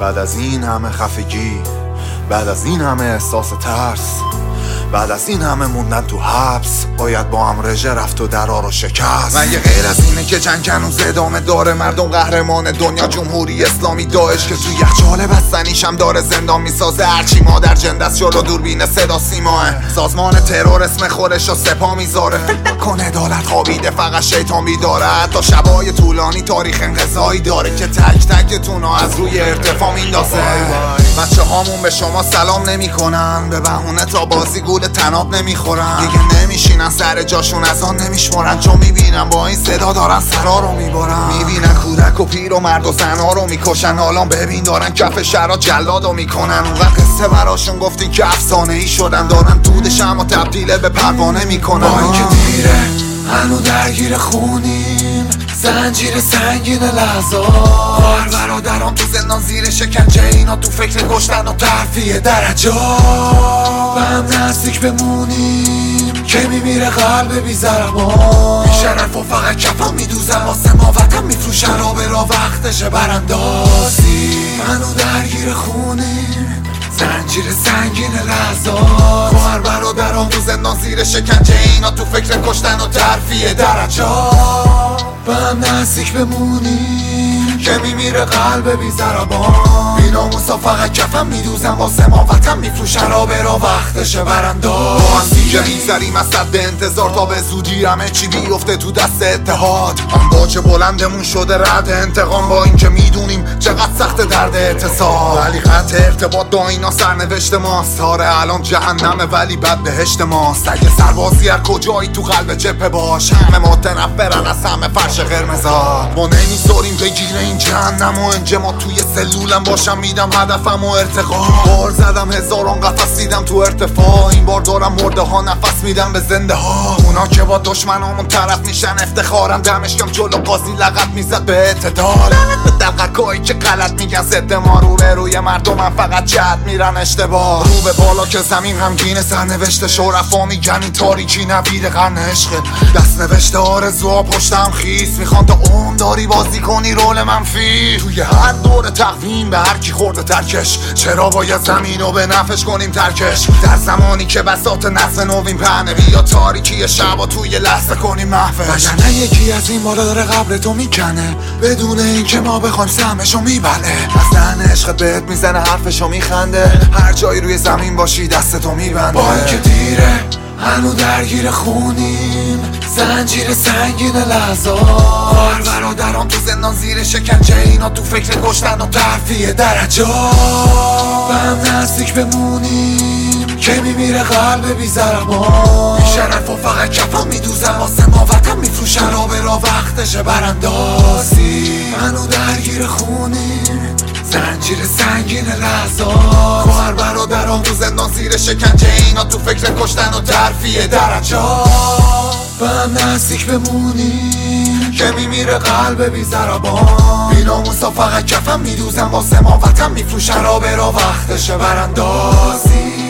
بعد از این همه خفگی، بعد از این همه احساس ترس، بعد از این همه موندن تو حبس، باید با هم رژه رفت و درا رو شکست. مگه غیر از اینه که جنگ هنوز ادامه داره؟ مردم قهرمان دنیا جمهوری اسلامی داعش که تو یخچال بستنیشم داره زندان میسازه. هرچی مادر جنده است جلو دوربین صدا سیماه، سازمان ترور اسم خودش رو سپاه میذاره. کن عدالت خوابیده فقط شیطان بیداره. حتی شبای طولانی تاریخ انقضایی داره که تک تکتون از روی ارتفاع میندازه. بچه هامون به شما سلام نمیکنن، به بهونه تا بازی گول تناب نمیخورن. دیگه نمیشینن سر جاشون از آن نمیشمرن، چون میبینن با این صدا دارن سرا رو میبرن. میبینن کودک و پیر و مرد و زنها رو میکشن. حالا ببین دارن کف شهرها جلادو میکنن. اونقدر قصه براشون گفتین که افسانه ای شدن، دارن دودش اما تبدیل به پروانه میکنن. با اینکه دیره هنو درگیر خونیم، زنجیر سنگین لحظات. برادران تو زندان زیر شکنجه، اینا تو فکر کشتن و ترفیع درجات. به هم نزدیک بمونیم که میمیره قلب بی ضربان. بیشرف و فقط کفم میدوزن واسه ما وطن میفروشن. را به را وقتشه براندازی. منو درگیر خونیم، زنجیر سنگین لحظات. خواهر برادران تو زندان زیر شکنجه، اینا تو فکر کشتن و ترفیع درجات. به هم نزدیک بمونیم که میمیره قلب بی ضربان. بیناموسا فقط کفم میدوزن واسه ما وطن میفروشن. را به را وقتشه برانداز. با هم دیگه میگذریم از صد انتظار تا به زودی همه چی بیفته تو دست اتحاد. هم باچه بلندمون شده رد انتقام، با این که میدونیم چقدر سخت درد اتصال. ولی قطع ارتباط با اینا سرنوشت ماست. آره الان جهنمه ولی بد بهشت ماست. اگه سربازی هر کجایی تو قلب جبهه باش، همه متنفرن از همه فرش قرمزا. ما نمیذاریم بگیره این جهنم و انجما توی سلولم باشم. میدم هدفم و ارتقا. بار زدم هزاران قفس دیدم تو ارتفاع. این بار دارم مرده ها نفس میدم به زنده ها. اونا که با دشمنامون طرف میشن افتخارم. دمشکم جلو قاضی لقب میزد به اعتدال. به دلقکایی که غلط میگن ضد ما روی مردمم فقط جد میرن اشتباه. رو به بالا که زمین غمگین سرنوشت شرفا میگن این تاریکی نوید قرن عشقه. دست نوشته آرزوها پشتم خیس، میخوان تا عمر داری بازی کنی رول منفی. توی هر دور تقویم به هر کی خورده ترکش. چرا باید زمین رو به نفش کنیم ترکش؟ در زمانی که بساط نسل نوین پهنه، بیا تاریکی شبا توی لحظه کنیم محفش. وگرنه یکی از این بالا داره قبر تو میکنه، بدون این که ما بخوایم سهمشو میبله. از دهن عشقت بهت میزنه حرفشو میخنده، هر جایی روی زمین باشی دستتو میبنده. با اینکه دیره هنو درگیر خونیم، زنجیر سنگین لحظات. خواهر برادران تو زندان زیر شکنجه، اینا تو فکر کشتن و ترفیع درجات. به هم نزدیک بمونیم که میمیره قلب بی ضربان. بیشرف و فقط کفم میدوزن واسه ما وطن میفروشن. را به را وقتشه براندازی. منو درگیر خونیم، زنجیر سنگین لحظات. خواهر برادران تو زندان زیر شکنجه، اینا تو فکر کشتن و ترفیع درجات. به هم نزدیک بمونیم که میمیره قلب بی ضربان. بیناموسا فقط کفم میدوزن واسه ما وطن میفروشن. را به را وقتشه براندازی.